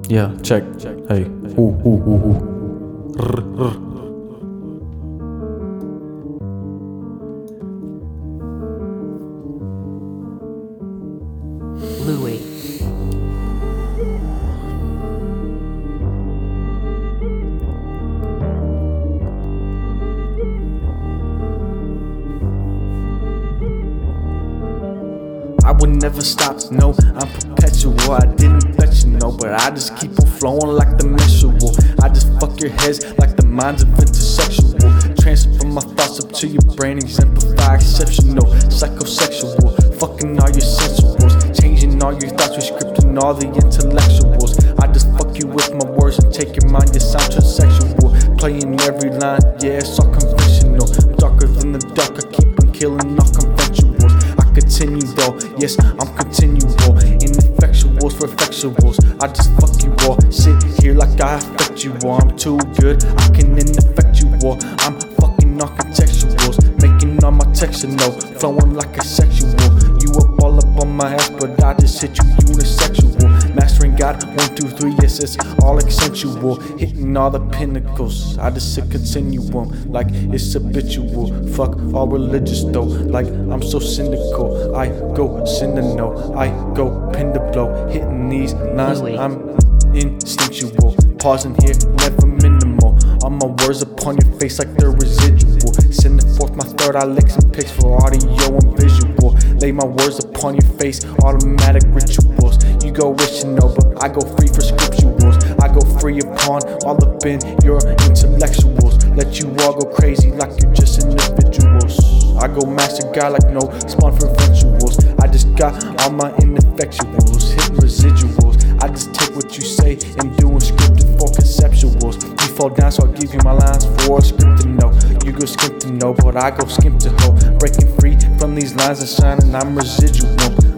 Yeah, check. Hey. Ooh, ooh, ooh, ooh. Rr, rr. Louis. I would never stop, no, I'm perpetual. I didn't bet you know, but I just keep on flowing like the menstrual. I just fuck your heads like the minds of intersexual. Transfer my thoughts up to your brain, exemplify exceptional, psychosexual. Fucking all your sensuals, changing all your thoughts, rescripting all the intellectuals. I just fuck you with my words and take your mind, you sound transsexual. Playing every line, yeah, it's all conventional. I'm darker than the dark, I keep on killing all conventuals. Continue though, yes, I'm continual. Ineffectuals for effectuals. I just fuck you all. Sit here like I affect you all. I'm too good, I can infect you all. I'm fucking architecturals, making all my texture no, flowing like a sexual. You up all up on my ass, but I just hit you unisexual. Mastering God, 1, 2, 3, yes, it's all accentual. Hitting all the pinnacles, I just hit continuum like it's habitual. Fuck all religious though, like I'm so cynical. I go cynical, I go pin the blow. Hitting these lines, I'm instinctual. Pausing here, never minimal. All my words upon your face like they're residual. Sending forth my third eye licks and pics for audio and visual. Lay my words upon your face, automatic rituals. You go rich and know, but I go free for scripturals. I go free upon all up in your intellectuals. Let you all go crazy like you're just individuals. I go master guy like no spawn for eventuals. I just got all my ineffectuals, hitting residuals. I just take what you say and do unscripted for conceptuals. You fall down, so I'll give you my lines for a script to know. You go skip to know, but I go skip to hoe. Breaking free from these lines and shining, I'm residual.